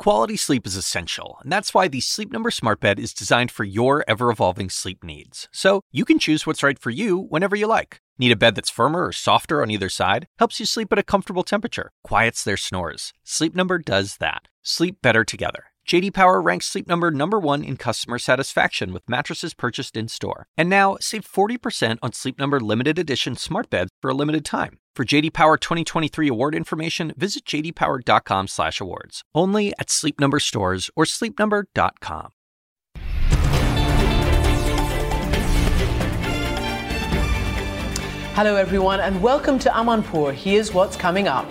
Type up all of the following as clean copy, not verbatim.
Quality sleep is essential, and that's why the Sleep Number Smart Bed is designed for your ever-evolving sleep needs. So you can choose what's right for you whenever you like. Need a bed that's firmer or softer on either side? Helps you sleep at a comfortable temperature. Quiets their snores. Sleep Number does that. Sleep better together. J.D. Power ranks Sleep Number #1 in customer satisfaction with mattresses purchased in-store. And now, save 40% on Sleep Number limited edition smart beds for a limited time. For J.D. Power 2023 award information, visit jdpower.com/awards. Only at Sleep Number stores or sleepnumber.com. Hello, everyone, and welcome to Amanpour. Here's what's coming up.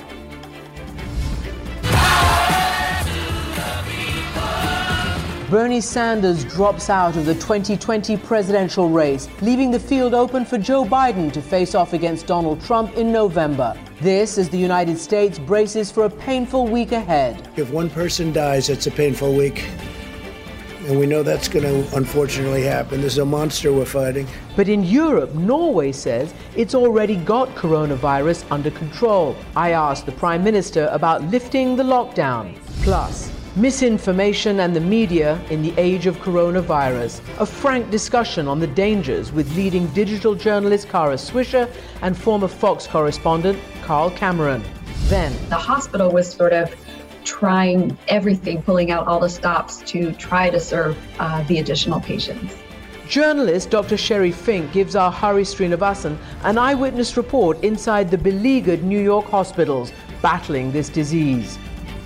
Bernie Sanders drops out of the 2020 presidential race, leaving the field open for Joe Biden to face off against Donald Trump in November. This as the United States braces for a painful week ahead. If one person dies, it's a painful week. And we know that's going to unfortunately happen. This is a monster we're fighting. But in Europe, Norway says it's already got coronavirus under control. I asked the Prime Minister about lifting the lockdown. Plus, misinformation and the media in the age of coronavirus. A frank discussion on the dangers with leading digital journalist Kara Swisher and former Fox correspondent Carl Cameron. Then, the hospital was sort of trying everything, pulling out all the stops to try to serve the additional patients. Journalist Dr. Sherry Fink gives our Hari Srinivasan an eyewitness report inside the beleaguered New York hospitals battling this disease.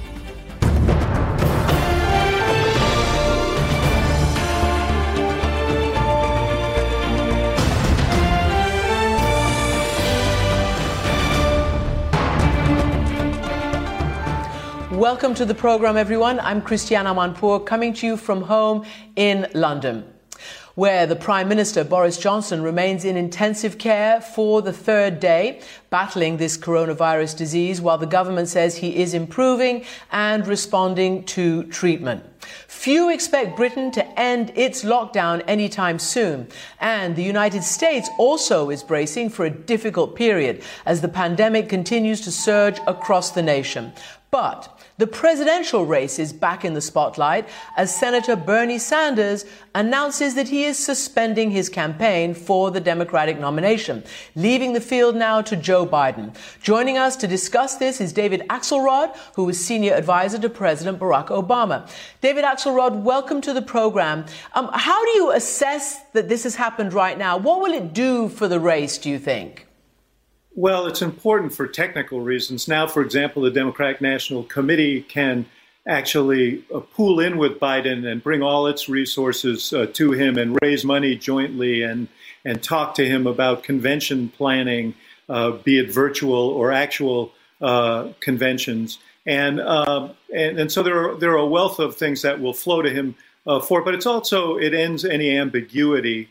Welcome to the program, everyone. I'm Christiane Amanpour, coming to you from home in London, where the Prime Minister, Boris Johnson, remains in intensive care for the third day, battling this coronavirus disease, while the government says he is improving and responding to treatment. Few expect Britain to end its lockdown anytime soon, and the United States also is bracing for a difficult period as the pandemic continues to surge across the nation. But the presidential race is back in the spotlight as Senator Bernie Sanders announces that he is suspending his campaign for the Democratic nomination, leaving the field now to Joe Biden. Joining us to discuss this is David Axelrod, who is senior advisor to President Barack Obama. David Axelrod, welcome to the program. How do you assess that this has happened right now? What will it do for the race, do you think? Well, it's important for technical reasons. Now, for example, the Democratic National Committee can actually pool in with Biden and bring all its resources to him and raise money jointly and talk to him about convention planning, be it virtual or actual conventions. And so there are a wealth of things that will flow to him for it. But it ends any ambiguity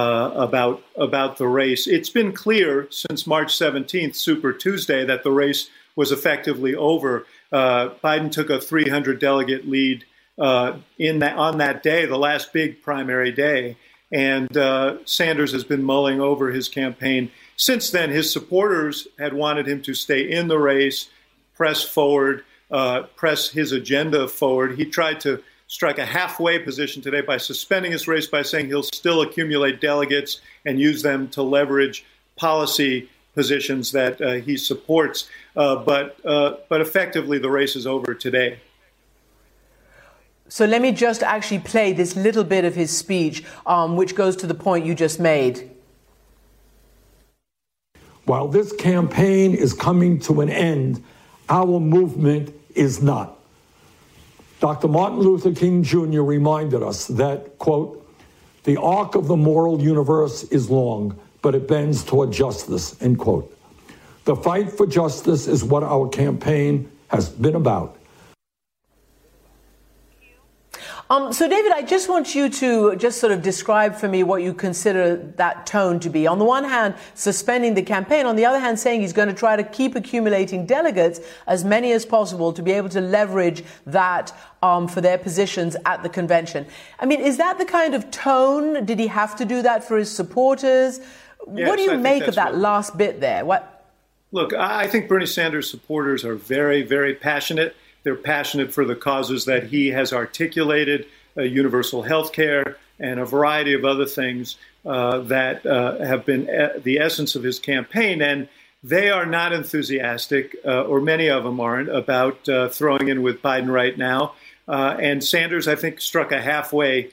about the race. It's been clear since March 17th, Super Tuesday, that the race was effectively over. Biden took a 300 delegate lead on that day, the last big primary day, and Sanders has been mulling over his campaign. Since then, his supporters had wanted him to stay in the race, press forward, press his agenda forward. He tried to strike a halfway position today by suspending his race, by saying he'll still accumulate delegates and use them to leverage policy positions that he supports. But effectively, the race is over today. So let me just actually play this little bit of his speech, which goes to the point you just made. While this campaign is coming to an end, our movement is not. Dr. Martin Luther King Jr. reminded us that, quote, the arc of the moral universe is long, but it bends toward justice, end quote. The fight for justice is what our campaign has been about. So, David, I just want you to just sort of describe for me what you consider that tone to be. On the one hand, suspending the campaign. On the other hand, saying he's going to try to keep accumulating delegates, as many as possible, to be able to leverage that for their positions at the convention. I mean, is that the kind of tone? Did he have to do that for his supporters? Yes, what do you make of that right. last bit there? Look, I think Bernie Sanders supporters are very, very passionate. They're passionate for the causes that he has articulated, universal health care and a variety of other things that have been the essence of his campaign. And they are not enthusiastic, or many of them aren't, about throwing in with Biden right now. And Sanders, I think, struck a halfway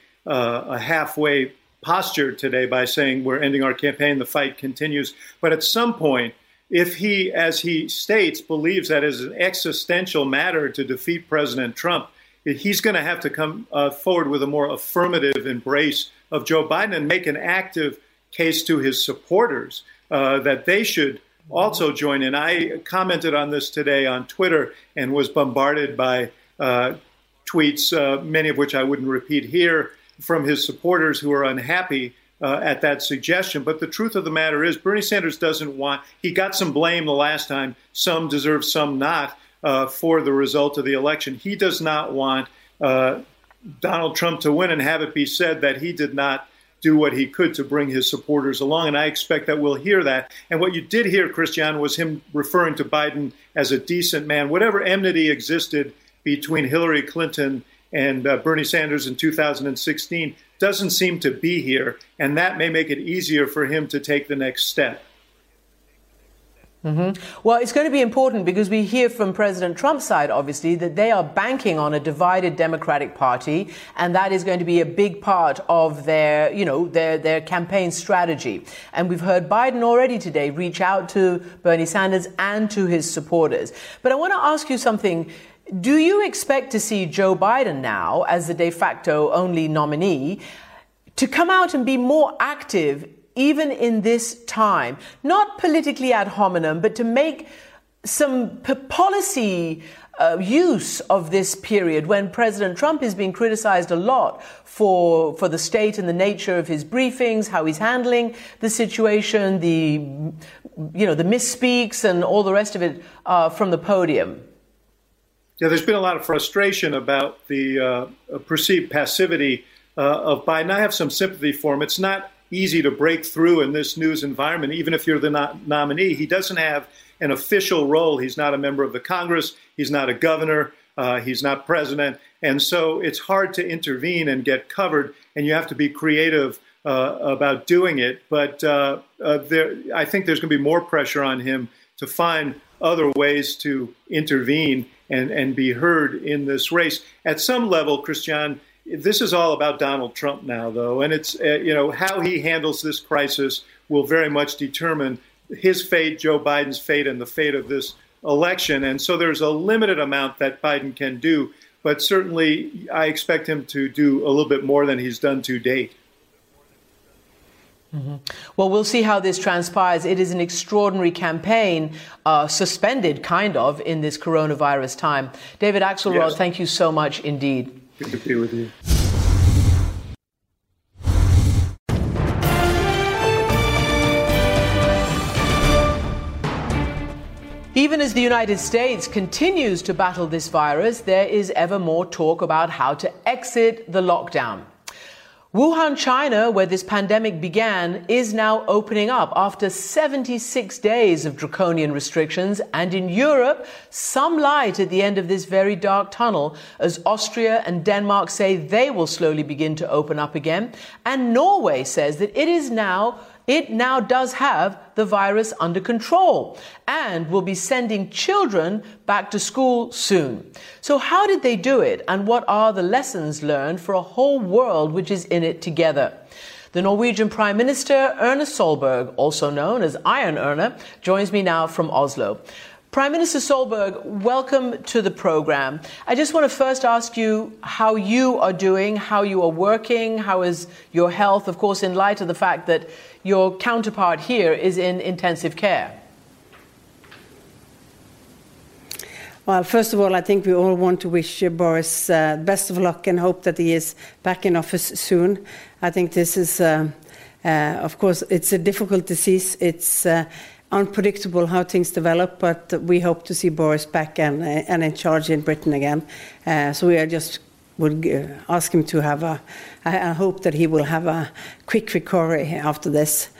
posture today by saying we're ending our campaign, the fight continues. But at some point, if he, as he states, believes that is an existential matter to defeat President Trump, he's going to have to come forward with a more affirmative embrace of Joe Biden and make an active case to his supporters that they should also join in. I commented on this today on Twitter and was bombarded by tweets, many of which I wouldn't repeat here, from his supporters who are unhappy at that suggestion. But the truth of the matter is Bernie Sanders doesn't want, he got some blame the last time, some deserve, some not, for the result of the election. He does not want Donald Trump to win and have it be said that he did not do what he could to bring his supporters along. And I expect that we'll hear that. And what you did hear, Christiane, was him referring to Biden as a decent man. Whatever enmity existed between Hillary Clinton and Bernie Sanders in 2016 doesn't seem to be here. And that may make it easier for him to take the next step. Mm-hmm. Well, it's going to be important because we hear from President Trump's side, obviously, that they are banking on a divided Democratic Party, and that is going to be a big part of their, their campaign strategy. And we've heard Biden already today reach out to Bernie Sanders and to his supporters. But I want to ask you something. Do you expect to see Joe Biden now, as the de facto only nominee, to come out and be more active even in this time, not politically ad hominem, but to make some policy use of this period when President Trump is being criticized a lot for the state and the nature of his briefings, how he's handling the situation, the misspeaks and all the rest of it from the podium? Yeah, there's been a lot of frustration about the perceived passivity of Biden. I have some sympathy for him. It's not easy to break through in this news environment, even if you're the nominee. He doesn't have an official role. He's not a member of the Congress. He's not a governor. He's not president. And so it's hard to intervene and get covered, and you have to be creative about doing it. But I think there's going to be more pressure on him to find other ways to intervene and be heard in this race. At some level, Christiane, this is all about Donald Trump now, though, and it's how he handles this crisis will very much determine his fate, Joe Biden's fate, and the fate of this election. And so there's a limited amount that Biden can do, but certainly I expect him to do a little bit more than he's done to date. Mm-hmm. Well, we'll see how this transpires. It is an extraordinary campaign, suspended kind of in this coronavirus time. David Axelrod, yes. Thank you so much indeed. Good to be with you. Even as the United States continues to battle this virus, there is ever more talk about how to exit the lockdown. Wuhan, China, where this pandemic began, is now opening up after 76 days of draconian restrictions. And in Europe, some light at the end of this very dark tunnel as Austria and Denmark say they will slowly begin to open up again. And Norway says that it now does have the virus under control and will be sending children back to school soon. So how did they do it, and what are the lessons learned for a whole world which is in it together? The Norwegian Prime Minister Erna Solberg, also known as Iron Erna, joins me now from Oslo. Prime Minister Solberg, welcome to the program. I just want to first ask you how you are doing, how you are working, how is your health, of course, in light of the fact that your counterpart here is in intensive care. Well, first of all, I think we all want to wish Boris best of luck and hope that he is back in office soon. I think this is, of course, it's a difficult disease. It's unpredictable how things develop, but we hope to see Boris back and in charge in Britain again. So we are just would ask him to have I hope that he will have a quick recovery after this.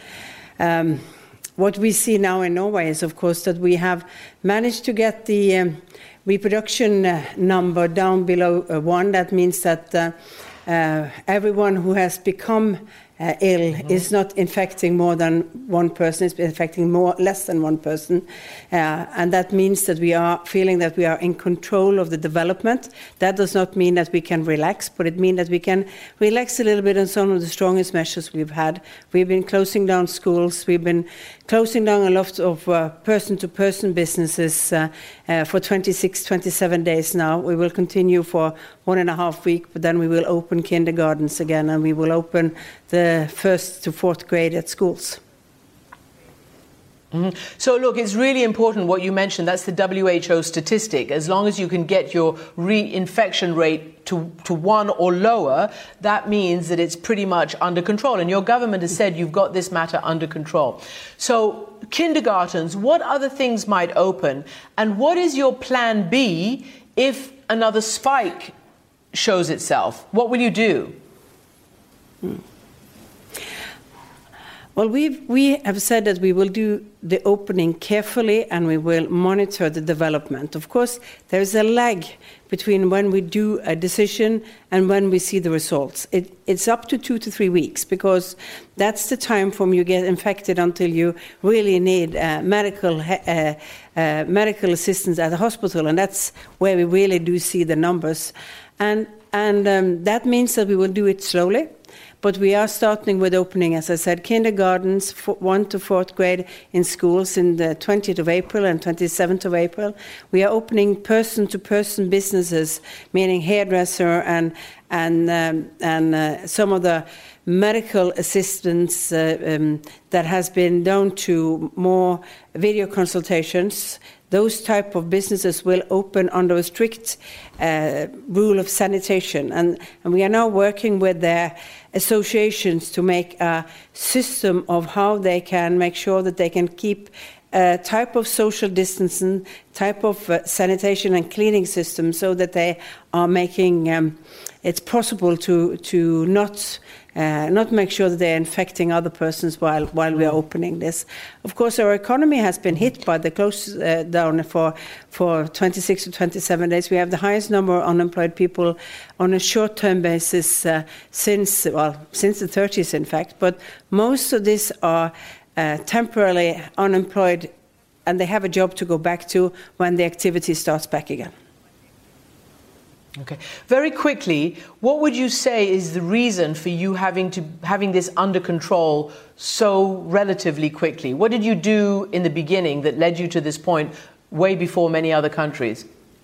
What we see now in Norway is, of course, that we have managed to get reproduction number down below 1. That means that everyone who has become ill is not infecting more than one person, it's infecting less than one person. And that means that we are feeling that we are in control of the development. That does not mean that we can relax, but it means that we can relax a little bit on some of the strongest measures we've had. We've been closing down schools, we've been closing down a lot of person-to-person businesses for 26, 27 days now. We will continue for 1.5 weeks, but then we will open kindergartens again, and we will open the 1st to 4th grade at schools. Mm-hmm. So look, it's really important what you mentioned. That's the WHO statistic. As long as you can get your reinfection rate to 1 or lower, that means that it's pretty much under control. And your government has said you've got this matter under control. So kindergartens, what other things might open? And what is your plan B if another spike shows itself? What will you do? Well, we have said that we will do the opening carefully and we will monitor the development. Of course, there is a lag between when we do a decision and when we see the results. It's up to 2 to 3 weeks, because that's the time from you get infected until you really need medical assistance at the hospital, and that's where we really do see the numbers. And that means that we will do it slowly. But we are starting with opening, as I said, kindergartens, 1 to 4th grade in schools in the 20th of April and 27th of April. We are opening person-to-person businesses, meaning hairdresser and some of the medical assistance that has been down to more video consultations. Those type of businesses will open under a strict rule of sanitation. And we are now working with their associations to make a system of how they can make sure that they can keep a type of social distancing, type of sanitation and cleaning system, so that they are making it's possible to not make sure that they're infecting other persons while we are opening this. Of course, our economy has been hit by the close down for 26 to 27 days. We have the highest number of unemployed people on a short-term basis since the 30s, in fact. But most of these are temporarily unemployed, and they have a job to go back to when the activity starts back again. Okay. Very quickly, what would you say is the reason for you having this under control so relatively quickly? What did you do in the beginning that led you to this point way before many other countries?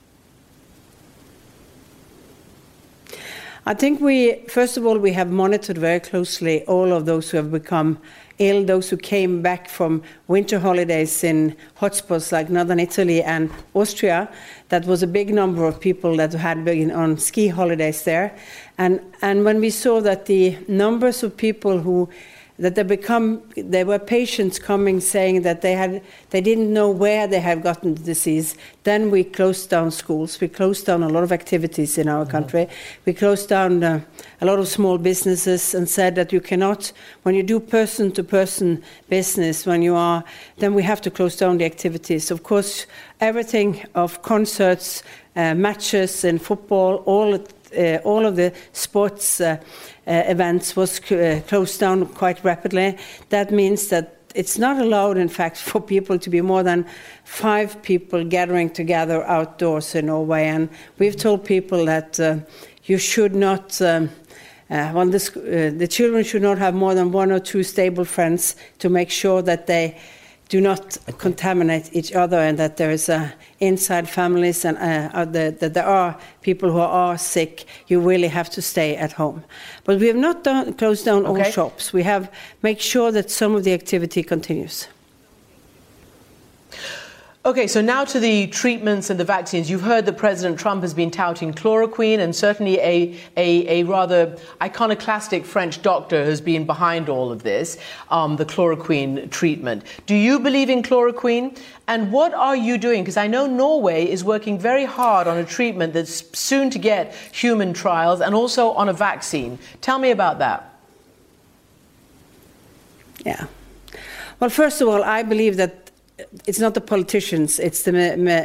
I think first of all, we have monitored very closely all of those who have become ill, those who came back from winter holidays in hotspots like northern Italy and Austria. That was a big number of people that had been on ski holidays there. And when we saw that the numbers of people there were patients coming saying that they didn't know where they had gotten the disease, then we closed down schools. We closed down a lot of activities in our country. We closed down a lot of small businesses and said that you cannot, when you do person-to-person business, then we have to close down the activities. Of course, everything of concerts, matches in football, all of the sports events was closed down quite rapidly. That means that it's not allowed, in fact, for people to be more than 5 people gathering together outdoors in Norway. And we've told people that you should not, the children should not have more than 1 or 2 stable friends to make sure that they do not contaminate each other, and that there is inside families and that there are people who are sick. You really have to stay at home. But we have not closed down all shops. We have made sure that some of the activity continues. Okay, so now to the treatments and the vaccines. You've heard that President Trump has been touting chloroquine, and certainly a rather iconoclastic French doctor has been behind all of this, the chloroquine treatment. Do you believe in chloroquine? And what are you doing? Because I know Norway is working very hard on a treatment that's soon to get human trials, and also on a vaccine. Tell me about that. Yeah. Well, first of all, I believe that it's not the politicians, it's the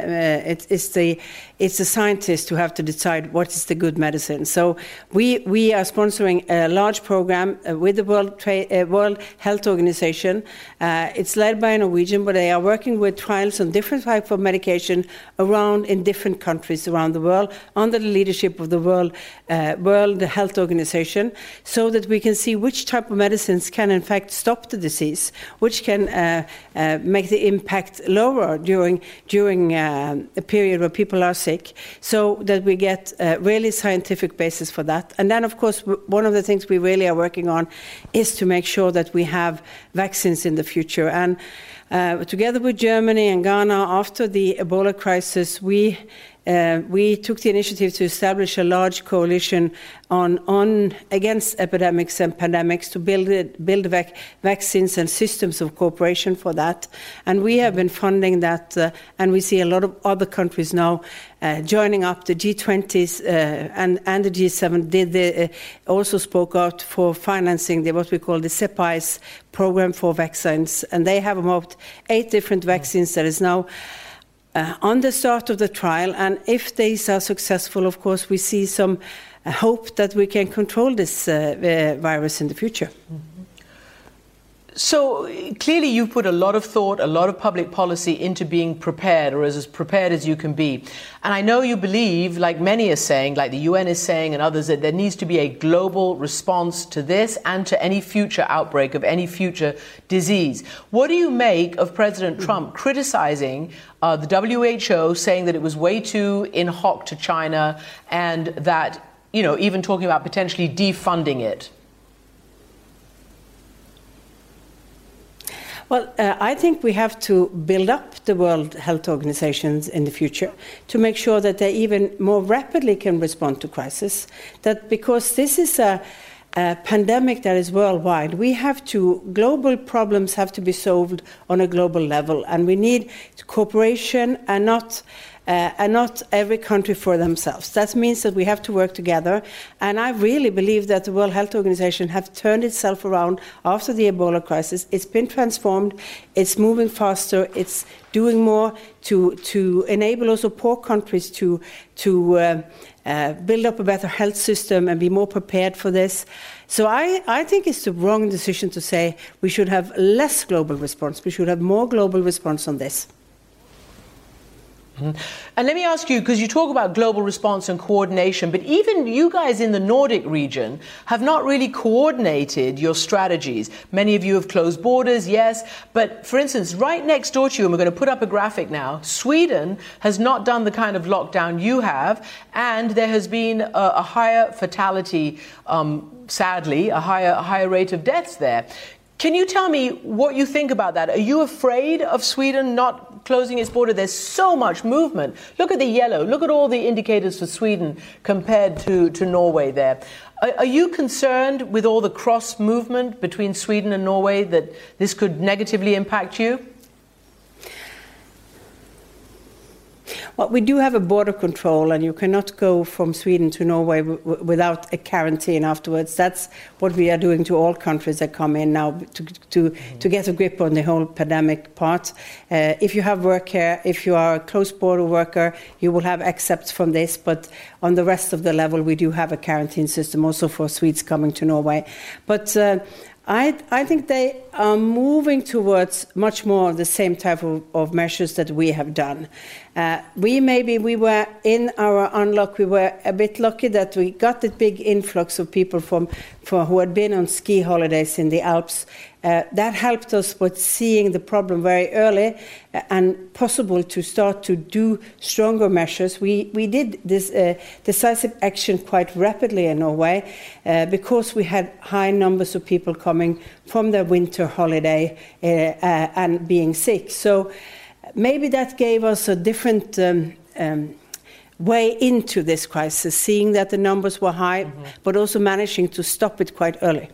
scientists who have to decide what is the good medicine. So we are sponsoring a large program with the World Health Organization. It's led by a Norwegian, but they are working with trials on different types of medication in different countries around the world under the leadership of the World Health Organization, so that we can see which type of medicines can in fact stop the disease, which can make the impact lower during a period where people are sick, so that we get a really scientific basis for that. And then, of course, one of the things we really are working on is to make sure that we have vaccines in the future. And together with Germany and Ghana, after the Ebola crisis, we took the initiative to establish a large coalition against epidemics and pandemics to build vaccines and systems of cooperation for that. And we have been funding that, and we see a lot of other countries now joining up. The G20s and the G7 also spoke out for financing what we call the CEPIs program for vaccines, and they have about 8 different vaccines that is now on the start of the trial. And if these are successful, of course, we see some hope that we can control this virus in the future. So clearly you've put a lot of thought, a lot of public policy into being prepared, or as prepared as you can be. And I know you believe, like many are saying, like the UN is saying and others, that there needs to be a global response to this and to any future outbreak of any future disease. What do you make of President Trump criticizing the WHO, saying that it was way too in hoc to China, and that, even talking about potentially defunding it? Well, I think we have to build up the World Health Organizations in the future to make sure that they even more rapidly can respond to crisis. That because this is a pandemic that is worldwide, global problems have to be solved on a global level, and we need cooperation and not every country for themselves. That means that we have to work together, and I really believe that the World Health Organization have turned itself around after the Ebola crisis. It's been transformed, it's moving faster, it's doing more to enable also poor countries to build up a better health system and be more prepared for this. So I think it's the wrong decision to say we should have less global response. We should have more global response on this. And let me ask you, because you talk about global response and coordination, but even you guys in the Nordic region have not really coordinated your strategies. Many of you have closed borders, yes, but for instance, right next door to you, and we're going to put up a graphic now, Sweden has not done the kind of lockdown you have, and there has been a higher fatality, sadly, a higher rate of deaths there. Can you tell me what you think about that? Are you afraid of Sweden not closing its border? There's so much movement. Look at the yellow. Look at all the indicators for Sweden compared to Norway there. Are you concerned with all the cross movement between Sweden and Norway that this could negatively impact you? Well, we do have a border control, and you cannot go from Sweden to Norway without a quarantine afterwards. That's what we are doing to all countries that come in now to get a grip on the whole pandemic part. If you have work here, if you are a close border worker, you will have accepts from this. But on the rest of the level, we do have a quarantine system also for Swedes coming to Norway. But I think they are moving towards much more the same type of measures that we have done. We were in our unlock, we were a bit lucky that we got the big influx of people who had been on ski holidays in the Alps. That helped us with seeing the problem very early and possible to start to do stronger measures. We did this decisive action quite rapidly in Norway because we had high numbers of people coming from their winter holiday and being sick. So maybe that gave us a different way into this crisis, seeing that the numbers were high, but also managing to stop it quite early.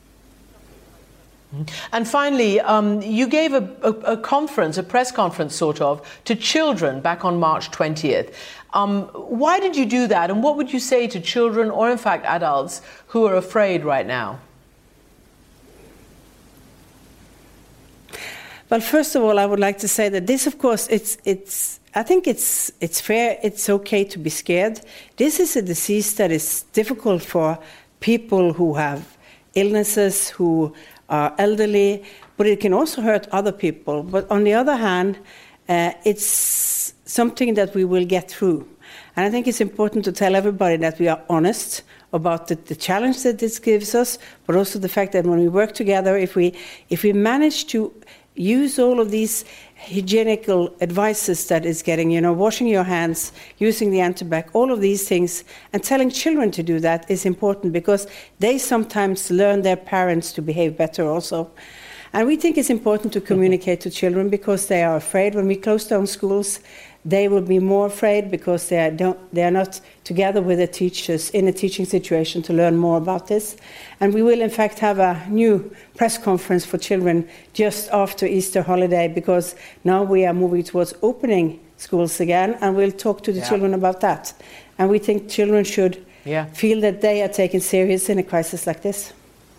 And finally, you gave a conference, a press conference sort of, to children back on March 20th. Why did you do that? And what would you say to children, or in fact adults, who are afraid right now? Well, first of all, I would like to say that this, of course, I think it's fair, it's okay to be scared. This is a disease that is difficult for people who have illnesses, who are elderly, but it can also hurt other people. But on the other hand, it's something that we will get through. And I think it's important to tell everybody that we are honest about the challenge that this gives us, but also the fact that when we work together, if we manage to use all of these hygienical advices that is getting, washing your hands, using the antibac, all of these things, and telling children to do that is important because they sometimes learn their parents to behave better also. And we think it's important to communicate to children because they are afraid. When we close down schools, they will be more afraid because they are not together with the teachers in a teaching situation to learn more about this. And we will, in fact, have a new press conference for children just after Easter holiday because now we are moving towards opening schools again, and we'll talk to the children about that. And we think children should feel that they are taken serious in a crisis like this.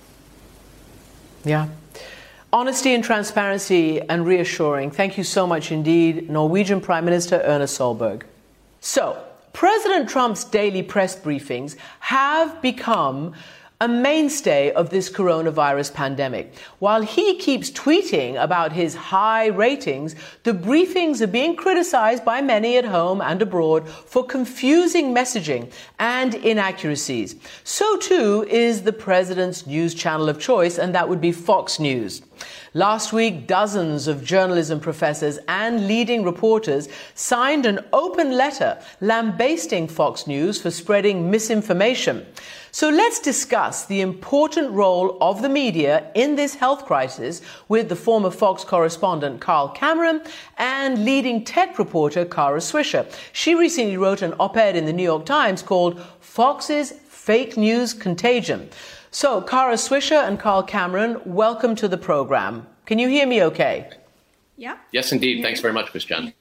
Yeah. Honesty and transparency and reassuring. Thank you so much indeed, Norwegian Prime Minister Erna Solberg. So, President Trump's daily press briefings have become a mainstay of this coronavirus pandemic. While he keeps tweeting about his high ratings, the briefings are being criticized by many at home and abroad for confusing messaging and inaccuracies. So too is the president's news channel of choice, and that would be Fox News. Last week, dozens of journalism professors and leading reporters signed an open letter lambasting Fox News for spreading misinformation. So let's discuss the important role of the media in this health crisis with the former Fox correspondent Carl Cameron and leading tech reporter Kara Swisher. She recently wrote an op-ed in the New York Times called Fox's Fake News Contagion. So, Kara Swisher and Carl Cameron, welcome to the program. Can you hear me okay? Yeah. Yes, indeed. Thanks very much, Christian.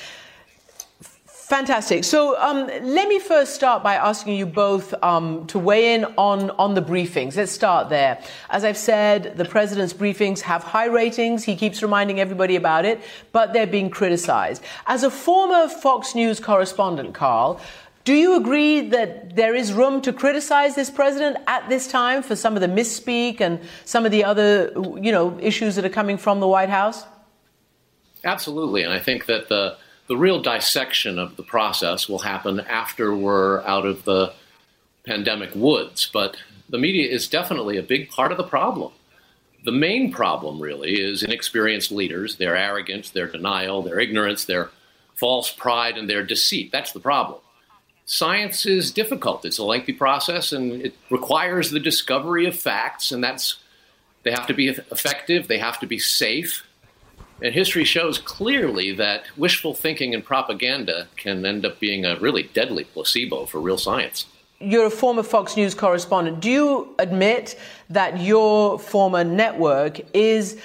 Fantastic. So let me first start by asking you both to weigh in on the briefings. Let's start there. As I've said, the president's briefings have high ratings. He keeps reminding everybody about it, but they're being criticized. As a former Fox News correspondent, Carl, do you agree that there is room to criticize this president at this time for some of the misspeak and some of the other, issues that are coming from the White House? Absolutely. And I think that the real dissection of the process will happen after we're out of the pandemic woods. But the media is definitely a big part of the problem. The main problem really is inexperienced leaders, their arrogance, their denial, their ignorance, their false pride, and their deceit. That's the problem. Science is difficult. It's a lengthy process, and it requires the discovery of facts, and they have to be effective, they have to be safe. And history shows clearly that wishful thinking and propaganda can end up being a really deadly placebo for real science. You're a former Fox News correspondent. Do you admit that your former network is,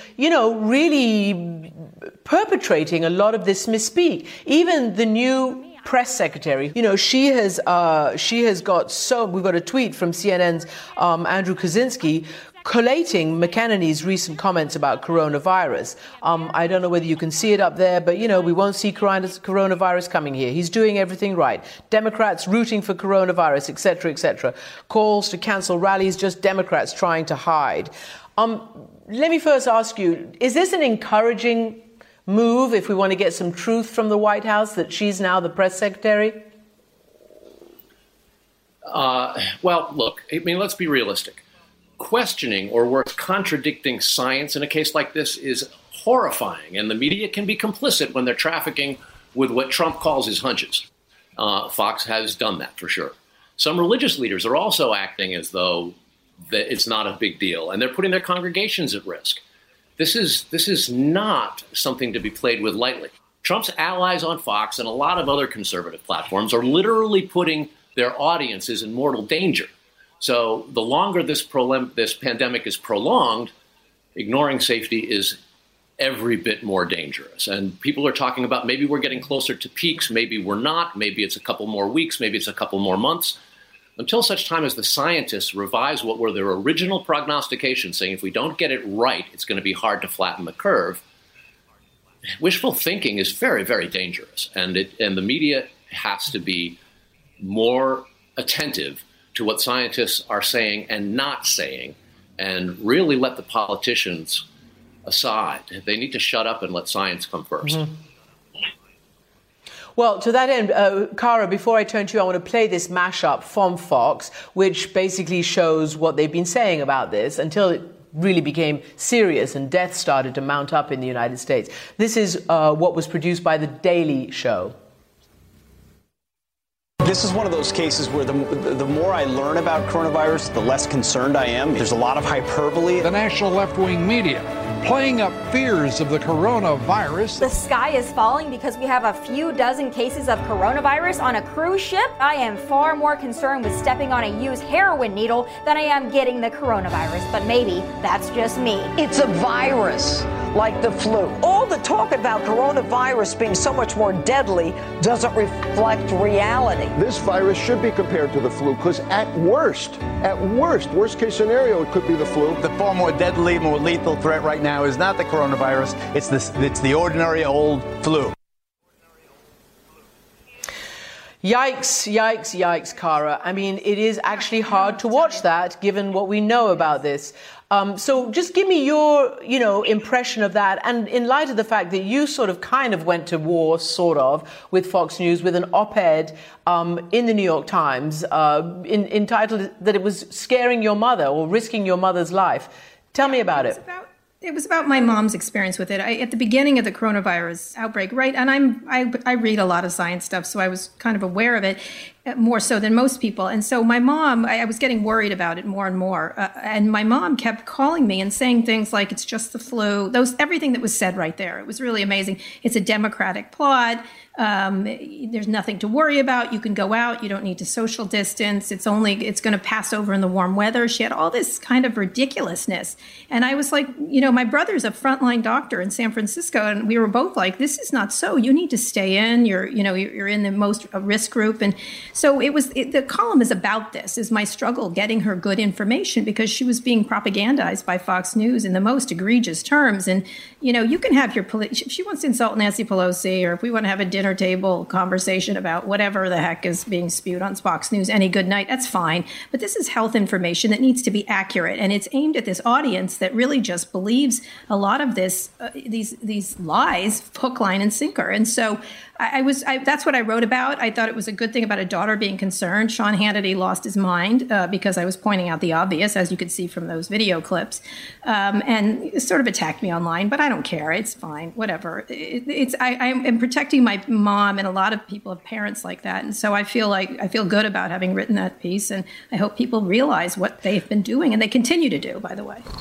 really perpetrating a lot of this misspeak? Even the new press secretary, she has got we've got a tweet from CNN's Andrew Kaczynski collating McEnany's recent comments about coronavirus. I don't know whether you can see it up there, but, we won't see coronavirus coming here. He's doing everything right. Democrats rooting for coronavirus, etc., etc. Calls to cancel rallies, just Democrats trying to hide. Let me first ask you, is this an encouraging move if we want to get some truth from the White House that she's now the press secretary? Well, look, let's be realistic. Questioning or worse, contradicting science in a case like this is horrifying, and the media can be complicit when they're trafficking with what Trump calls his hunches. Fox has done that for sure. Some religious leaders are also acting as though that it's not a big deal, and they're putting their congregations at risk. This is not something to be played with lightly. Trump's allies on Fox and a lot of other conservative platforms are literally putting their audiences in mortal danger. So the longer this pandemic is prolonged, ignoring safety is every bit more dangerous. And people are talking about maybe we're getting closer to peaks, maybe we're not, maybe it's a couple more weeks, maybe it's a couple more months. Until such time as the scientists revise what were their original prognostications, saying if we don't get it right, it's going to be hard to flatten the curve, wishful thinking is very, very dangerous. And the media has to be more attentive to what scientists are saying and not saying, and really let the politicians aside. They need to shut up and let science come first. Mm-hmm. Well, to that end, Kara, before I turn to you, I want to play this mashup from Fox, which basically shows what they've been saying about this until it really became serious and deaths started to mount up in the United States. This is what was produced by The Daily Show. This is one of those cases where the more I learn about coronavirus, the less concerned I am. There's a lot of hyperbole. The national left-wing media playing up fears of the coronavirus. The sky is falling because we have a few dozen cases of coronavirus on a cruise ship. I am far more concerned with stepping on a used heroin needle than I am getting the coronavirus, but maybe that's just me. It's a virus like the flu. All the talk about coronavirus being so much more deadly doesn't reflect reality. This virus should be compared to the flu because at worst case scenario, it could be the flu. The far more deadly, more lethal threat right now is not the coronavirus. It's the ordinary old flu. Yikes, yikes, yikes, Kara. I mean, it is actually hard to watch that given what we know about this. So just give me your, impression of that. And in light of the fact that you sort of kind of went to war, sort of, with Fox News with an op-ed in the New York Times entitled that it was scaring your mother or risking your mother's life. Tell me about it. It was about my mom's experience with it. At the beginning of the coronavirus outbreak, right? And I read a lot of science stuff, so I was kind of aware of it more so than most people. And so my mom, I was getting worried about it more and more. And my mom kept calling me and saying things like, it's just the flu. Everything that was said right there. It was really amazing. It's a Democratic plot. There's nothing to worry about. You can go out. You don't need to social distance. It's going to pass over in the warm weather. She had all this kind of ridiculousness. And I was like, my brother's a frontline doctor in San Francisco. And we were both like, this is not so. You need to stay in. You're in the most risk group. And so the column is about this, is my struggle getting her good information because she was being propagandized by Fox News in the most egregious terms. And, you can have if she wants to insult Nancy Pelosi, or if we want to have a dinner table conversation about whatever the heck is being spewed on Fox News any good night, that's fine. But this is health information that needs to be accurate. And it's aimed at this audience that really just believes a lot of these lies, hook, line, and sinker. And so that's what I wrote about. I thought it was a good thing about a daughter being concerned. Sean Hannity lost his mind because I was pointing out the obvious, as you could see from those video clips, and it sort of attacked me online. But I don't care. It's fine. Whatever. I am protecting my mom, and a lot of people have parents like that. And so I feel good about having written that piece, and I hope people realize what they've been doing, and they continue to do, by the way.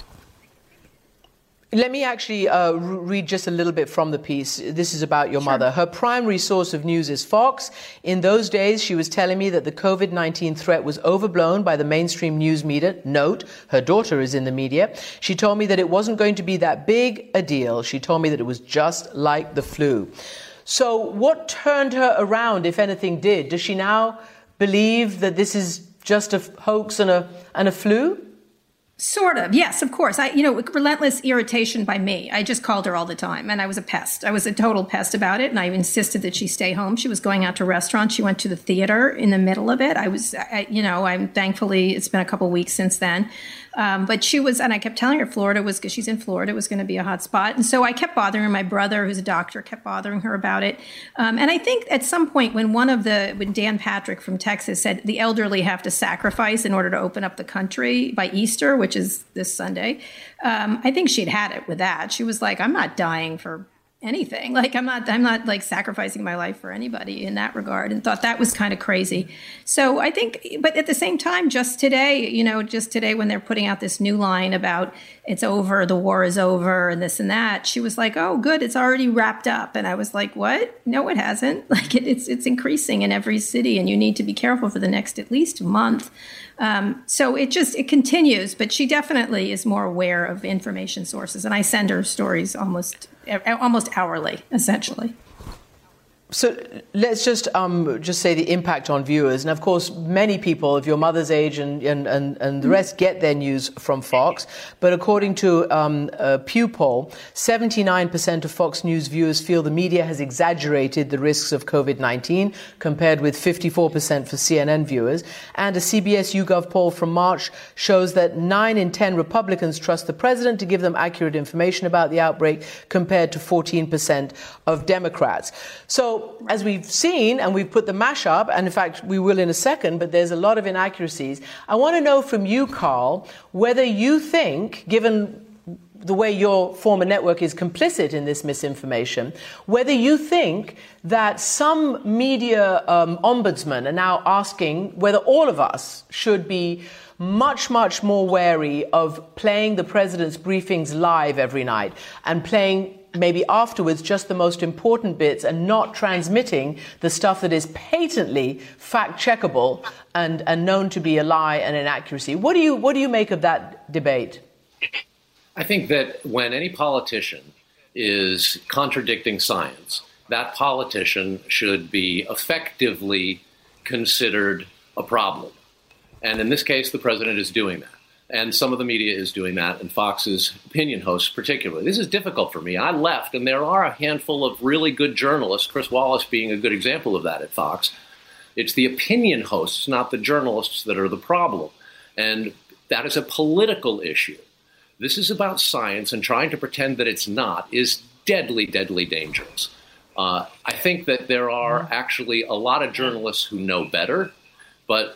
Let me actually read just a little bit from the piece. This is about your mother. Her primary source of news is Fox. In those days, she was telling me that the COVID-19 threat was overblown by the mainstream news media. Note, her daughter is in the media. She told me that it wasn't going to be that big a deal. She told me that it was just like the flu. So what turned her around, if anything did? Does she now believe that this is just a hoax and a flu? Sort of. Yes, of course. Relentless irritation by me. I just called her all the time, and I was a pest. I was a total pest about it, and I insisted that she stay home. She was going out to restaurants. She went to the theater in the middle of it. I'm thankfully, it's been a couple of weeks since then. But she was, and I kept telling her because she's in Florida, it was going to be a hot spot. And so I kept bothering her. My brother, who's a doctor, kept bothering her about it. And I think at some point when when Dan Patrick from Texas said the elderly have to sacrifice in order to open up the country by Easter, which is this Sunday, I think she'd had it with that. She was like, I'm not dying for anything. Like I'm not like sacrificing my life for anybody in that regard, and thought that was kind of crazy. So I think, but at the same time, just today when they're putting out this new line about it's over, the war is over, and this and that, she was like, oh, good, it's already wrapped up. And I was like, what? No, it hasn't. Like it's increasing in every city, and you need to be careful for the next at least month. So it continues, but she definitely is more aware of information sources, and I send her stories almost hourly, essentially. So let's just say the impact on viewers. And of course, many people of your mother's age and the rest get their news from Fox. But according to a Pew poll, 79% of Fox News viewers feel the media has exaggerated the risks of COVID-19, compared with 54% for CNN viewers. And a CBS YouGov poll from March shows that 9 in 10 Republicans trust the president to give them accurate information about the outbreak, compared to 14% of Democrats. So as we've seen, and we've put the mash up, and in fact we will in a second, but there's a lot of inaccuracies. I want to know from you, Carl, whether you think, given the way your former network is complicit in this misinformation, whether you think that some media ombudsmen are now asking whether all of us should be much, much more wary of playing the president's briefings live every night and playing maybe afterwards just the most important bits and not transmitting the stuff that is patently fact-checkable and known to be a lie and inaccuracy. What do you make of that debate? I think that when any politician is contradicting science, that politician should be effectively considered a problem. And in this case, the president is doing that. And some of the media is doing that, and Fox's opinion hosts particularly. This is difficult for me. I left, and there are a handful of really good journalists, Chris Wallace being a good example of that at Fox. It's the opinion hosts, not the journalists, that are the problem. And that is a political issue. This is about science, and trying to pretend that it's not is deadly, deadly dangerous. I think that there are actually a lot of journalists who know better, but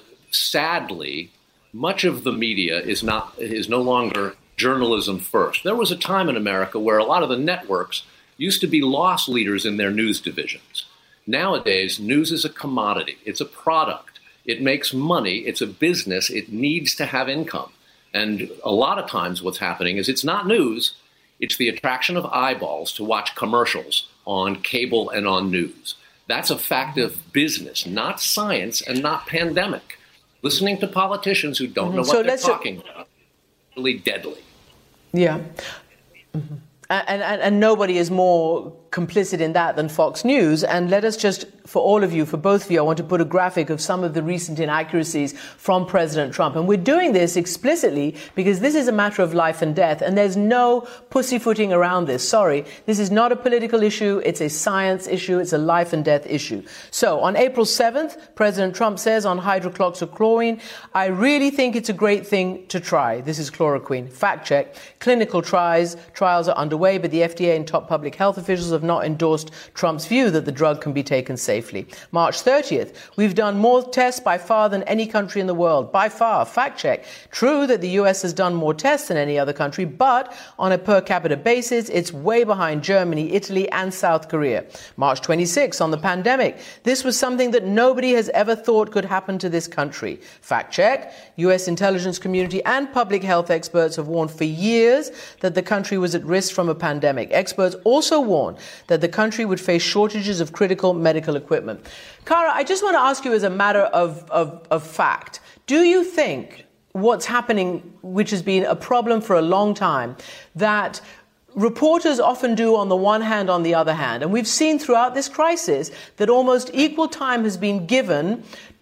sadly, much of the media is no longer journalism first. There was a time in America where a lot of the networks used to be loss leaders in their news divisions. Nowadays, news is a commodity. It's a product. It makes money. It's a business. It needs to have income. And a lot of times what's happening is it's not news. It's the attraction of eyeballs to watch commercials on cable and on news. That's a fact of business, not science and not pandemic. Listening to politicians who don't know what they're talking about is really deadly. Yeah. Mm-hmm. And nobody is more complicit in that than Fox News. And let us just, for all of you, for both of you, I want to put a graphic of some of the recent inaccuracies from President Trump. And we're doing this explicitly because this is a matter of life and death. And there's no pussyfooting around this. Sorry, this is not a political issue. It's a science issue. It's a life and death issue. So on April 7th, President Trump says on hydroxychloroquine, I really think it's a great thing to try. This is chloroquine. Fact check. Clinical trials are underway, but the FDA and top public health officials have not endorsed Trump's view that the drug can be taken safely. March 30th, we've done more tests by far than any country in the world. By far. Fact check. True that the US has done more tests than any other country, but on a per capita basis, it's way behind Germany, Italy, and South Korea. March 26th, on the pandemic. This was something that nobody has ever thought could happen to this country. Fact check. US intelligence community and public health experts have warned for years that the country was at risk from a pandemic. Experts also warned that the country would face shortages of critical medical equipment. Kara, I just want to ask you as a matter of fact, do you think what's happening, which has been a problem for a long time, that reporters often do on the one hand, on the other hand, and we've seen throughout this crisis that almost equal time has been given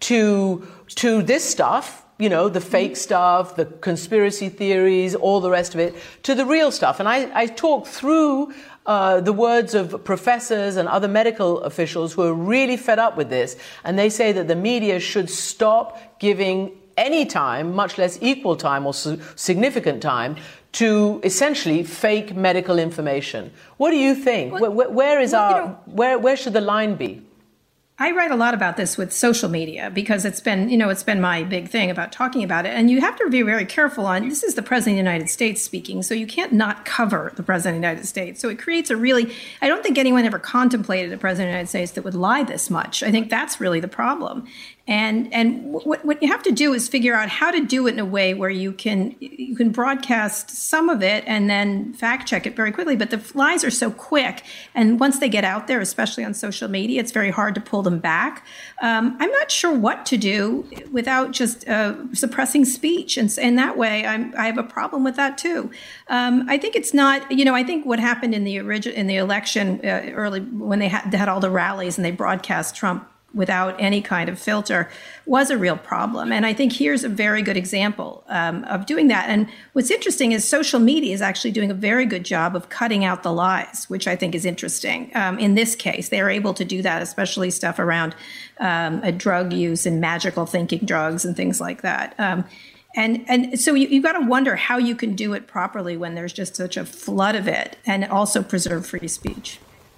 to this stuff, you know, the fake stuff, the conspiracy theories, all the rest of it, to the real stuff. And I talked through the words of professors and other medical officials who are really fed up with this. And they say that the media should stop giving any time, much less equal time or significant time, to essentially fake medical information. What do you think? Where should the line be? I write a lot about this with social media because it's been my big thing about talking about it. And you have to be very careful on, this is the President of the United States speaking, so you can't not cover the President of the United States. So it creates I don't think anyone ever contemplated a President of the United States that would lie this much. I think that's really the problem. And what you have to do is figure out how to do it in a way where you can broadcast some of it and then fact check it very quickly. But the lies are so quick, and once they get out there, especially on social media, it's very hard to pull them back. I'm not sure what to do without just suppressing speech, and in that way, I have a problem with that too. I think it's not. I think what happened in the election early when they had all the rallies and they broadcast Trump without any kind of filter was a real problem. And I think here's a very good example of doing that. And what's interesting is social media is actually doing a very good job of cutting out the lies, which I think is interesting. In this case, they're able to do that, especially stuff around drug use and magical thinking drugs and things like that. And so you've got to wonder how you can do it properly when there's just such a flood of it and also preserve free speech.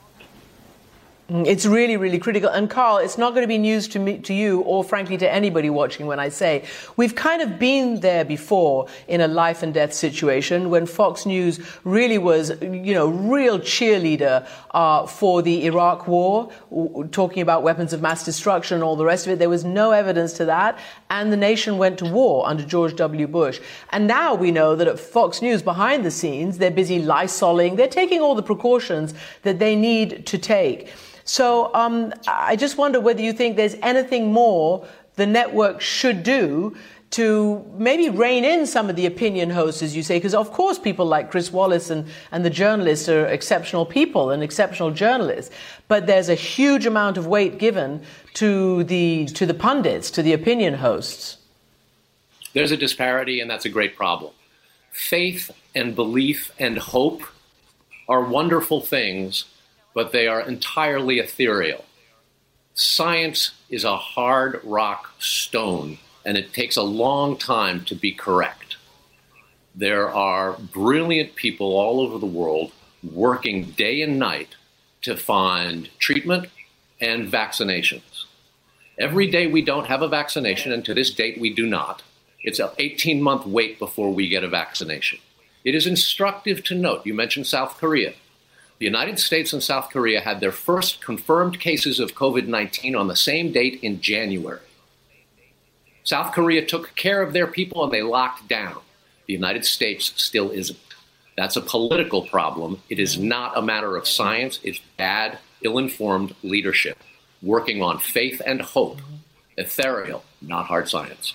It's really, really critical. And Carl, it's not going to be news to you or frankly to anybody watching when I say we've kind of been there before in a life and death situation when Fox News really was, real cheerleader for the Iraq war, talking about weapons of mass destruction and all the rest of it. There was no evidence to that. And the nation went to war under George W. Bush. And now we know that at Fox News, behind the scenes, they're busy Lysoling. They're taking all the precautions that they need to take. So I just wonder whether you think there's anything more the network should do to maybe rein in some of the opinion hosts, as you say, because of course people like Chris Wallace and the journalists are exceptional people and exceptional journalists, but there's a huge amount of weight given to the pundits, to the opinion hosts. There's a disparity, and that's a great problem. Faith and belief and hope are wonderful things, but they are entirely ethereal. Science is a hard rock stone, and it takes a long time to be correct. There are brilliant people all over the world working day and night to find treatment and vaccinations. Every day we don't have a vaccination, and to this date we do not. It's an 18-month wait before we get a vaccination. It is instructive to note, you mentioned South Korea. The United States and South Korea had their first confirmed cases of COVID-19 on the same date in January. South Korea took care of their people and they locked down. The United States still isn't. That's a political problem. It is not a matter of science. It's bad, ill-informed leadership working on faith and hope. Ethereal, not hard science.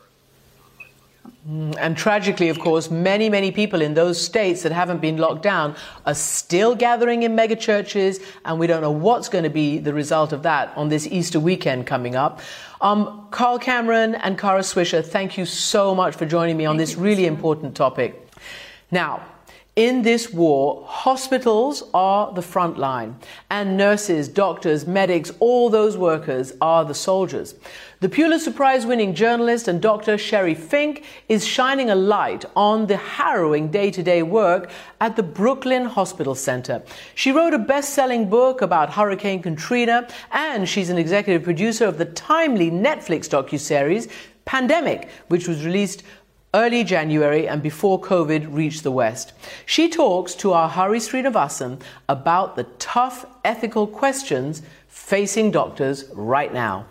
And tragically, of course, many, many people in those states that haven't been locked down are still gathering in mega churches, and we don't know what's going to be the result of that on this Easter weekend coming up. Carl Cameron and Kara Swisher, thank you so much for joining me on this really important topic. Now, in this war, hospitals are the front line, and nurses, doctors, medics, all those workers are the soldiers. The Pulitzer Prize-winning journalist and Dr. Sherry Fink is shining a light on the harrowing day-to-day work at the Brooklyn Hospital Center. She wrote a best-selling book about Hurricane Katrina, and she's an executive producer of the timely Netflix docuseries Pandemic, which was released early January and before COVID reached the West. She talks to our Hari Srinivasan about the tough ethical questions facing doctors right now.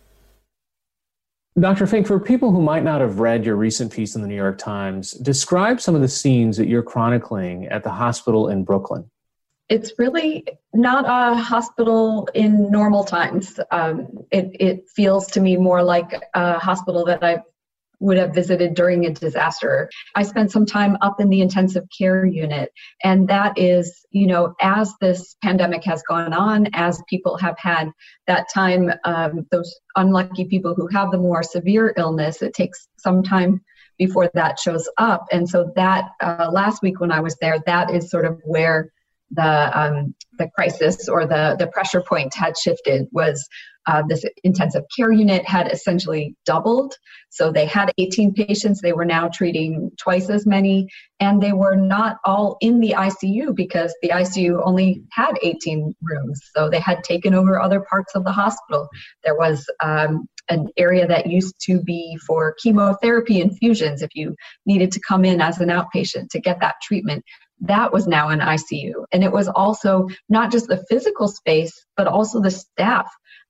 Dr. Fink, for people who might not have read your recent piece in the New York Times, describe some of the scenes that you're chronicling at the hospital in Brooklyn. It's really not a hospital in normal times. It feels to me more like a hospital that I would have visited during a disaster. I spent some time up in the intensive care unit, and that is, as this pandemic has gone on, as people have had that time, those unlucky people who have the more severe illness, it takes some time before that shows up. And so that last week when I was there, that is sort of where the crisis or the pressure point had shifted. Was this intensive care unit had essentially doubled. So they had 18 patients. They were now treating twice as many, and they were not all in the ICU because the ICU only had 18 rooms. So they had taken over other parts of the hospital. There was an area that used to be for chemotherapy infusions if you needed to come in as an outpatient to get that treatment. That was now an ICU. And it was also not just the physical space, but also the staff.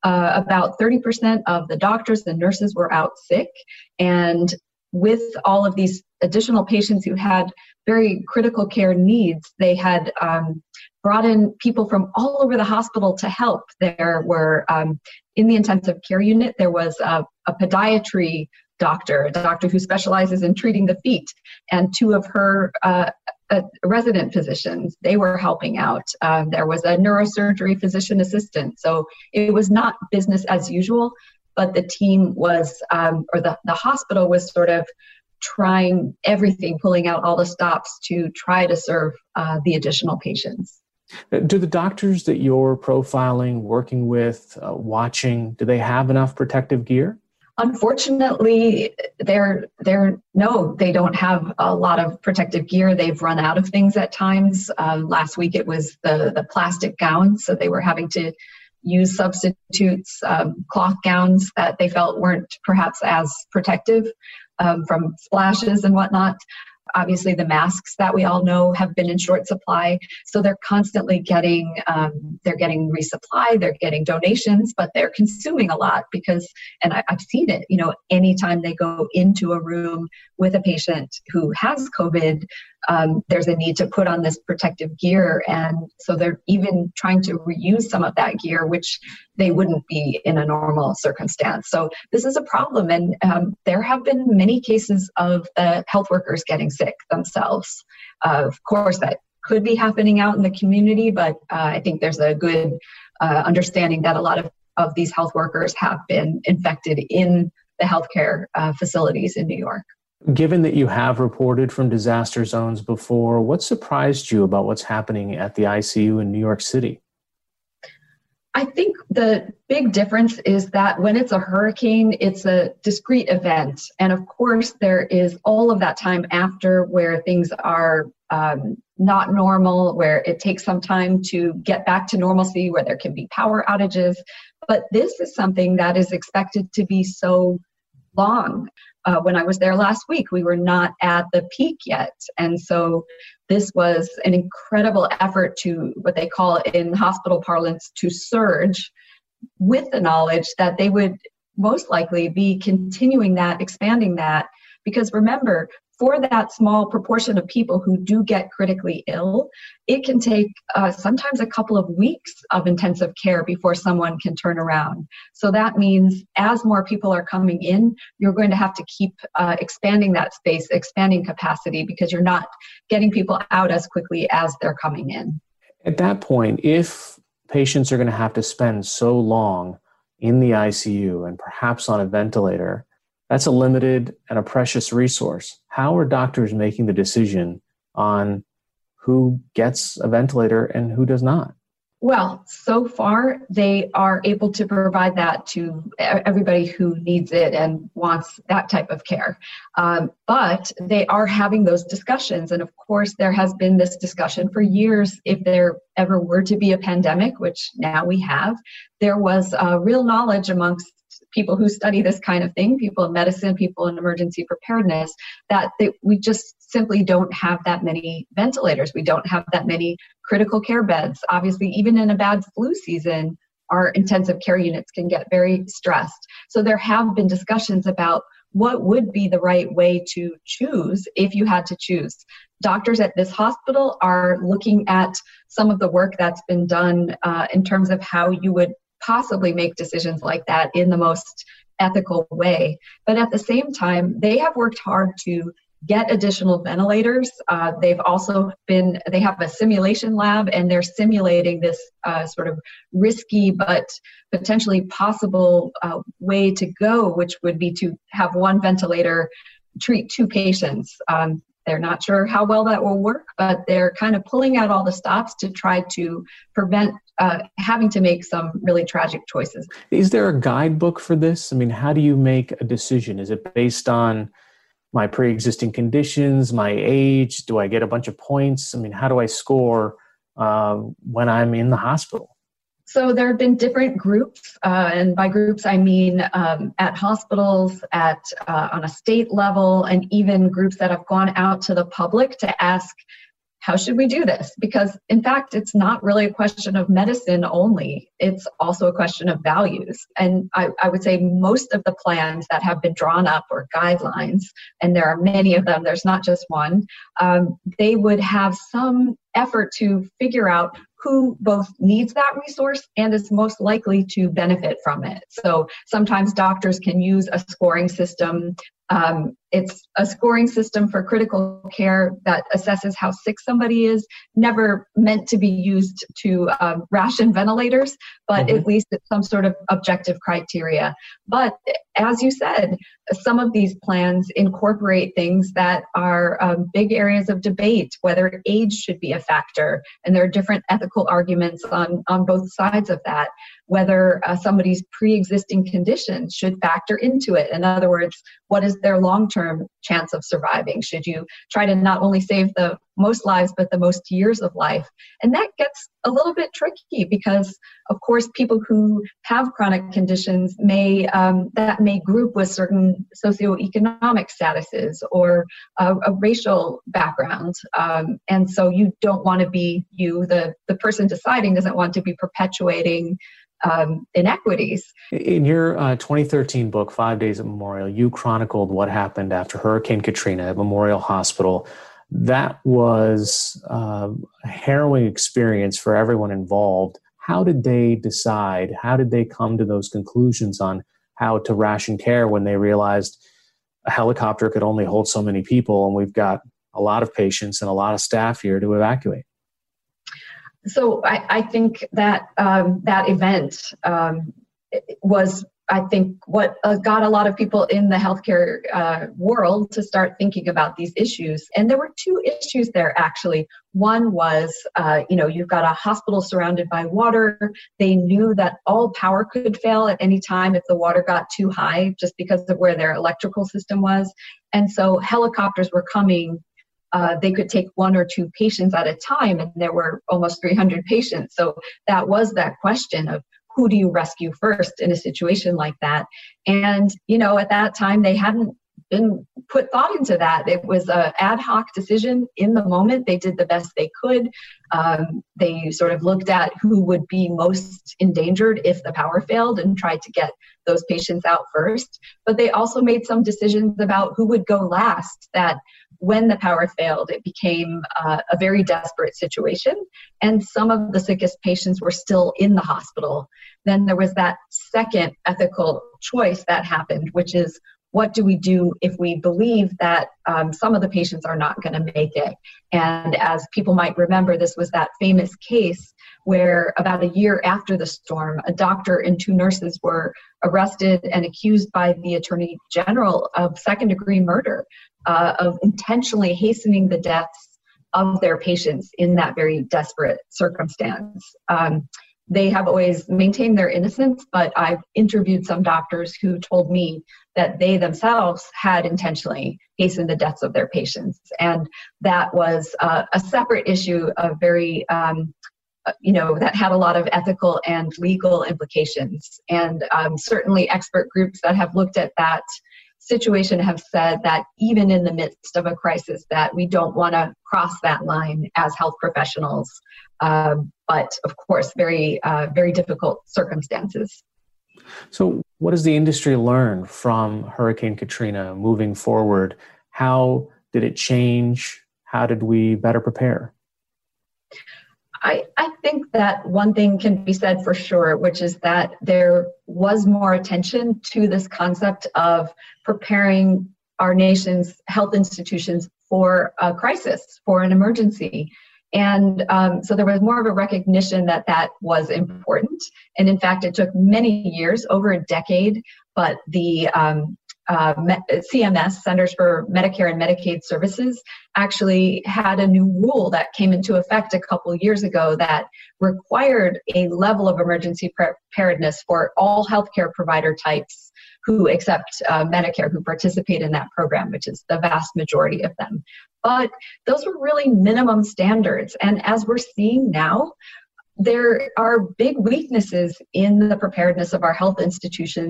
about 30% of the doctors and nurses were out sick. And with all of these additional patients who had very critical care needs, they had brought in people from all over the hospital to help. There were, in the intensive care unit, there was a podiatry doctor, a doctor who specializes in treating the feet, and two of her resident physicians, they were helping out. There was a neurosurgery physician assistant. So it was not business as usual, but the team was, or the hospital was sort of trying everything, pulling out all the stops to try to serve the additional patients. Do the doctors that you're profiling, working with, watching, do they have enough protective gear? Unfortunately, no, they don't have a lot of protective gear. They've run out of things at times. Last week it was the plastic gowns, so they were having to use substitutes, cloth gowns that they felt weren't perhaps as protective from splashes and whatnot. Obviously, the masks that we all know have been in short supply, so they're constantly getting resupply, they're getting donations, but they're consuming a lot because, and I've seen it, anytime they go into a room with a patient who has COVID, there's a need to put on this protective gear, and so they're even trying to reuse some of that gear, which they wouldn't be in a normal circumstance. So this is a problem, and there have been many cases of the health workers getting sick themselves. Of course, that could be happening out in the community, but I think there's a good understanding that a lot of these health workers have been infected in the healthcare facilities in New York. Given that you have reported from disaster zones before, what surprised you about what's happening at the ICU in New York City? I think the big difference is that when it's a hurricane, it's a discrete event. And of course, there is all of that time after where things are not normal, where it takes some time to get back to normalcy, where there can be power outages. But this is something that is expected to be so long. When I was there last week, we were not at the peak yet. And so this was an incredible effort to, what they call in hospital parlance, to surge, with the knowledge that they would most likely be continuing that, expanding that. Because remember, for that small proportion of people who do get critically ill, it can take sometimes a couple of weeks of intensive care before someone can turn around. So that means as more people are coming in, you're going to have to keep expanding that space, expanding capacity, because you're not getting people out as quickly as they're coming in. At that point, if patients are going to have to spend so long in the ICU and perhaps on a ventilator, that's a limited and a precious resource. How are doctors making the decision on who gets a ventilator and who does not? Well, so far, they are able to provide that to everybody who needs it and wants that type of care. But they are having those discussions. And of course, there has been this discussion for years. If there ever were to be a pandemic, which now we have, there was real knowledge amongst people who study this kind of thing, people in medicine, people in emergency preparedness, that we just simply don't have that many ventilators. We don't have that many critical care beds. Obviously, even in a bad flu season, our intensive care units can get very stressed. So there have been discussions about what would be the right way to choose if you had to choose. Doctors at this hospital are looking at some of the work that's been done in terms of how you would possibly make decisions like that in the most ethical way. But at the same time, they have worked hard to get additional ventilators. They have a simulation lab, and they're simulating this sort of risky but potentially possible way to go, which would be to have one ventilator treat two patients. They're not sure how well that will work, but they're kind of pulling out all the stops to try to prevent having to make some really tragic choices. Is there a guidebook for this? I mean, how do you make a decision? Is it based on my pre-existing conditions, my age? Do I get a bunch of points? I mean, how do I score when I'm in the hospital? So there have been different groups, and by groups I mean at hospitals, on a state level, and even groups that have gone out to the public to ask, how should we do this? Because in fact, it's not really a question of medicine only. It's also a question of values. And I would say most of the plans that have been drawn up or guidelines, and there are many of them, there's not just one, they would have some effort to figure out who both needs that resource and is most likely to benefit from it. So sometimes doctors can use a scoring system. It's a scoring system for critical care that assesses how sick somebody is, never meant to be used to ration ventilators, but at least it's some sort of objective criteria. But as you said, some of these plans incorporate things that are big areas of debate, whether age should be a factor, and there are different ethical arguments on both sides of that, whether somebody's pre-existing conditions should factor into it. In other words, what is their long-term chance of surviving? Should you try to not only save the most lives, but the most years of life? And that gets a little bit tricky because, of course, people who have chronic conditions may group with certain socioeconomic statuses or a racial background. And so you don't want to be, the person deciding doesn't want to be perpetuating inequities. In your 2013 book, 5 Days at Memorial, you chronicled what happened after Hurricane Katrina at Memorial Hospital. That was a harrowing experience for everyone involved. How did they decide? How did they come to those conclusions on how to ration care when they realized a helicopter could only hold so many people and we've got a lot of patients and a lot of staff here to evacuate? So I think that that event was, I think, what got a lot of people in the healthcare world to start thinking about these issues. And there were two issues there, actually. One was, you've got a hospital surrounded by water. They knew that all power could fail at any time if the water got too high, just because of where their electrical system was. And so helicopters were coming. They could take one or two patients at a time, and there were almost 300 patients. So that was that question of who do you rescue first in a situation like that? And, at that time, they hadn't been put thought into that. It was an ad hoc decision in the moment. They did the best they could. They sort of looked at who would be most endangered if the power failed and tried to get those patients out first. But they also made some decisions about who would go last, that when the power failed, it became a very desperate situation. And some of the sickest patients were still in the hospital. Then there was that second ethical choice that happened, which is, what do we do if we believe that some of the patients are not going to make it? And as people might remember, this was that famous case where about a year after the storm, a doctor and two nurses were arrested and accused by the Attorney General of second-degree murder, of intentionally hastening the deaths of their patients in that very desperate circumstance. They have always maintained their innocence, but I've interviewed some doctors who told me that they themselves had intentionally hastened the deaths of their patients. And that was a separate issue, a very, that had a lot of ethical and legal implications. And certainly expert groups that have looked at that situation have said that even in the midst of a crisis, that we don't want to cross that line as health professionals. But of course, very, very difficult circumstances. So what does the industry learn from Hurricane Katrina moving forward? How did it change? How did we better prepare? I think that one thing can be said for sure, which is that there was more attention to this concept of preparing our nation's health institutions for a crisis, for an emergency. And so there was more of a recognition that that was important. And in fact, it took many years, over a decade, but the CMS, Centers for Medicare and Medicaid Services, actually had a new rule that came into effect a couple of years ago that required a level of emergency preparedness for all healthcare provider types who accept Medicare, who participate in that program, which is the vast majority of them. But those were really minimum standards. And as we're seeing now, there are big weaknesses in the preparedness of our health institutions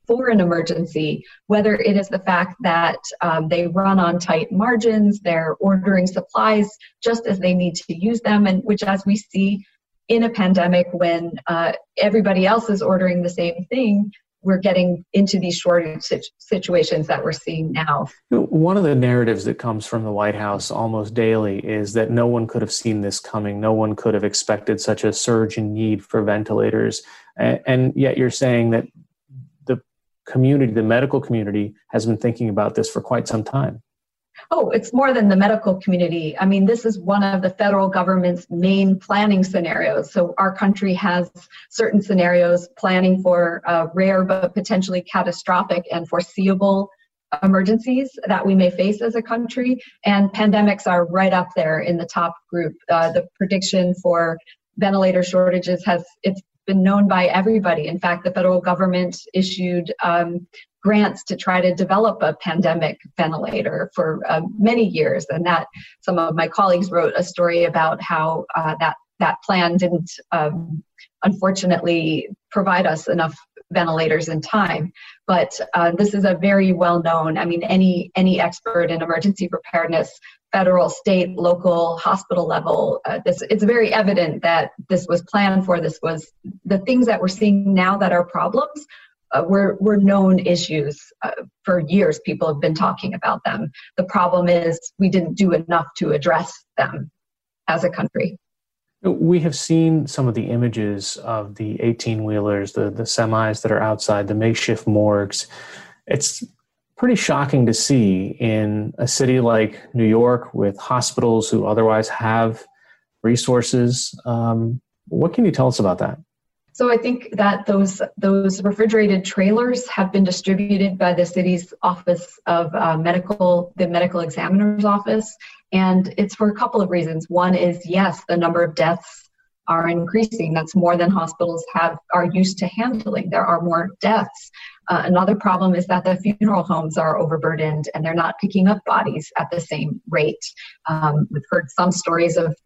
for an emergency, whether it is the fact that they run on tight margins, they're ordering supplies just as they need to use them, and which, as we see in a pandemic when everybody else is ordering the same thing, we're getting into these shortage situations that we're seeing now. One of the narratives that comes from the White House almost daily is that no one could have seen this coming. No one could have expected such a surge in need for ventilators. And yet you're saying that the community, the medical community, has been thinking about this for quite some time. Oh, it's more than the medical community. I mean, this is one of the federal government's main planning scenarios. So our country has certain scenarios planning for rare but potentially catastrophic and foreseeable emergencies that we may face as a country. And pandemics are right up there in the top group. The prediction for ventilator shortages it's been known by everybody. In fact, the federal government issued grants to try to develop a pandemic ventilator for many years, and that some of my colleagues wrote a story about how that plan didn't unfortunately provide us enough ventilators in time. But this is a very well-known, I mean, any expert in emergency preparedness, federal, state, local, hospital level, it's very evident that this was planned for. This was the things that we're seeing now that are problems. Were known issues for years. People have been talking about them. The problem is we didn't do enough to address them as a country. We have seen some of the images of the 18-wheelers, the semis that are outside, the makeshift morgues. It's pretty shocking to see in a city like New York with hospitals who otherwise have resources. What can you tell us about that? So I think that those refrigerated trailers have been distributed by the city's Office of the Medical Examiner's Office, and it's for a couple of reasons. One is, yes, the number of deaths are increasing. That's more than hospitals are used to handling. There are more deaths. Another problem is that the funeral homes are overburdened and they're not picking up bodies at the same rate. We've heard some stories of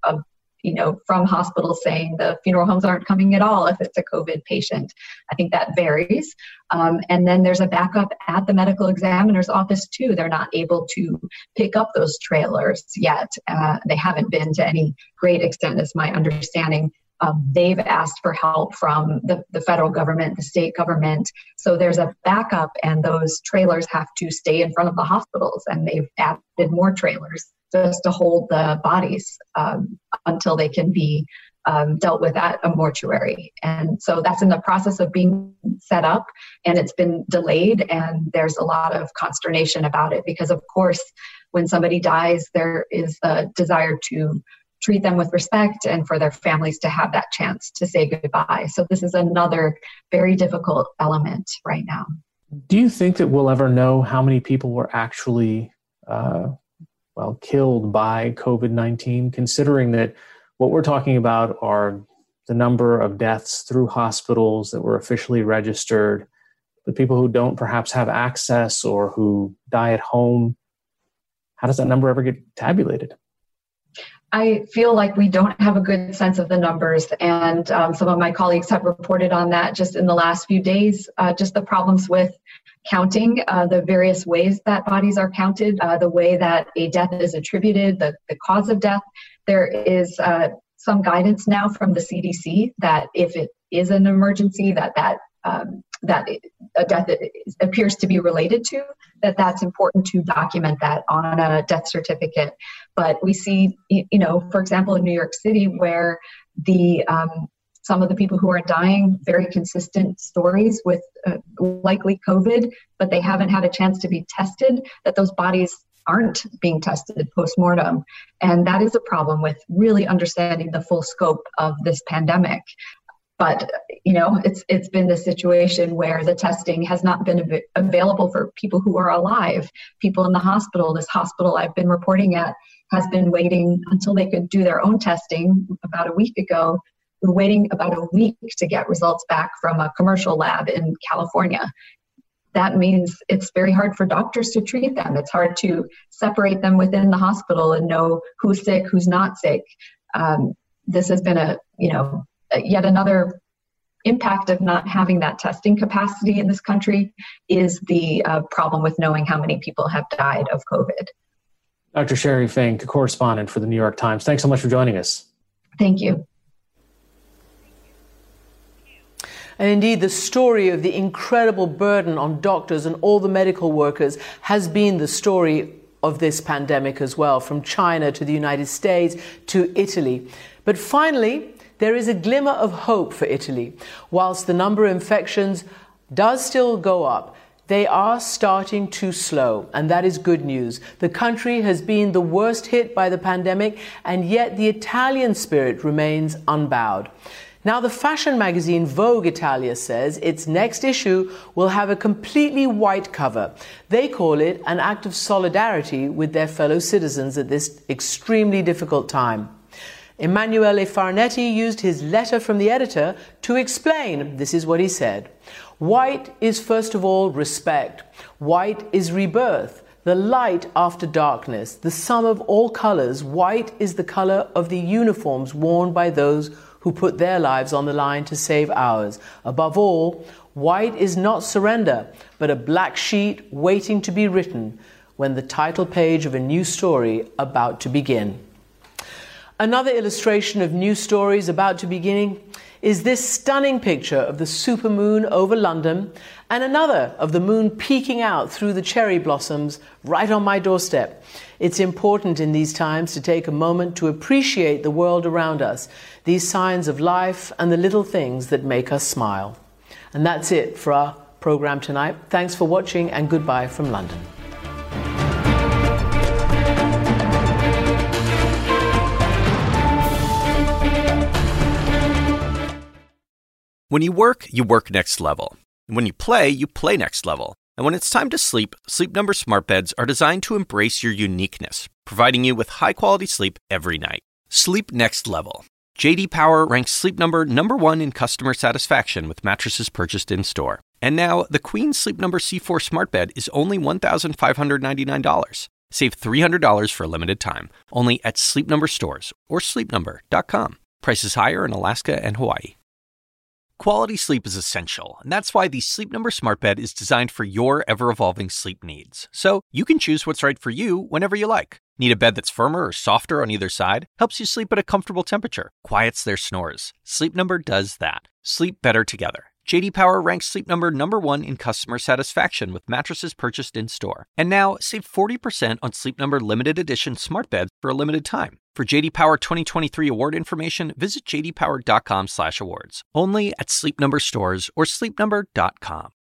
from hospitals saying the funeral homes aren't coming at all if it's a COVID patient. I think that varies. And then there's a backup at the medical examiner's office too. They're not able to pick up those trailers yet. They haven't been to any great extent, is my understanding. They've asked for help from the federal government, the state government. So there's a backup, and those trailers have to stay in front of the hospitals, and they've added more trailers just to hold the bodies until they can be dealt with at a mortuary. And so that's in the process of being set up, and it's been delayed, and there's a lot of consternation about it because, of course, when somebody dies, there is a desire to treat them with respect and for their families to have that chance to say goodbye. So this is another very difficult element right now. Do you think that we'll ever know how many people were actually killed by COVID-19, considering that what we're talking about are the number of deaths through hospitals that were officially registered, the people who don't perhaps have access or who die at home? How does that number ever get tabulated? I feel like we don't have a good sense of the numbers, and some of my colleagues have reported on that just in the last few days, just the problems with counting, the various ways that bodies are counted, the way that a death is attributed, the cause of death. There is some guidance now from the CDC that if it is an emergency that a death appears to be related to, that's important to document that on a death certificate. But we see, for example, in New York City, where some of the people who are dying, very consistent stories with likely COVID, but they haven't had a chance to be tested, that those bodies aren't being tested post-mortem. And that is a problem with really understanding the full scope of this pandemic. But, it's been the situation where the testing has not been available for people who are alive, people in the hospital. This hospital I've been reporting at has been waiting until they could do their own testing about a week ago. We're waiting about a week to get results back from a commercial lab in California. That means it's very hard for doctors to treat them. It's hard to separate them within the hospital and know who's sick, who's not sick. This has been yet another impact of not having that testing capacity in this country is the problem with knowing how many people have died of COVID. Dr. Sherry Fink, correspondent for the New York Times. Thanks so much for joining us. Thank you. And indeed, the story of the incredible burden on doctors and all the medical workers has been the story of this pandemic as well, from China to the United States to Italy. But finally, there is a glimmer of hope for Italy. Whilst the number of infections does still go up, they are starting to slow, and that is good news. The country has been the worst hit by the pandemic, and yet the Italian spirit remains unbowed. Now, the fashion magazine Vogue Italia says its next issue will have a completely white cover. They call it an act of solidarity with their fellow citizens at this extremely difficult time. Emanuele Farnetti used his letter from the editor to explain. This is what he said. White is first of all respect. White is rebirth, the light after darkness, the sum of all colors. White is the color of the uniforms worn by those who put their lives on the line to save ours. Above all, white is not surrender, but a black sheet waiting to be written when the title page of a new story about to begin. Another illustration of new stories about to begin is this stunning picture of the supermoon over London, and another of the moon peeking out through the cherry blossoms right on my doorstep. It's important in these times to take a moment to appreciate the world around us, these signs of life and the little things that make us smile. And that's it for our program tonight. Thanks for watching, and goodbye from London. When you work next level. And when you play next level. And when it's time to sleep, Sleep Number smart beds are designed to embrace your uniqueness, providing you with high-quality sleep every night. Sleep next level. J.D. Power ranks Sleep Number #1 in customer satisfaction with mattresses purchased in-store. And now, the Queen Sleep Number C4 smart bed is only $1,599. Save $300 for a limited time, only at Sleep Number stores or sleepnumber.com. Prices higher in Alaska and Hawaii. Quality sleep is essential, and that's why the Sleep Number smart bed is designed for your ever-evolving sleep needs. So you can choose what's right for you whenever you like. Need a bed that's firmer or softer on either side? Helps you sleep at a comfortable temperature. Quiets their snores. Sleep Number does that. Sleep better together. J.D. Power ranks Sleep Number #1 in customer satisfaction with mattresses purchased in-store. And now, save 40% on Sleep Number limited edition smart beds for a limited time. For J.D. Power 2023 award information, visit jdpower.com/awards. Only at Sleep Number stores or sleepnumber.com.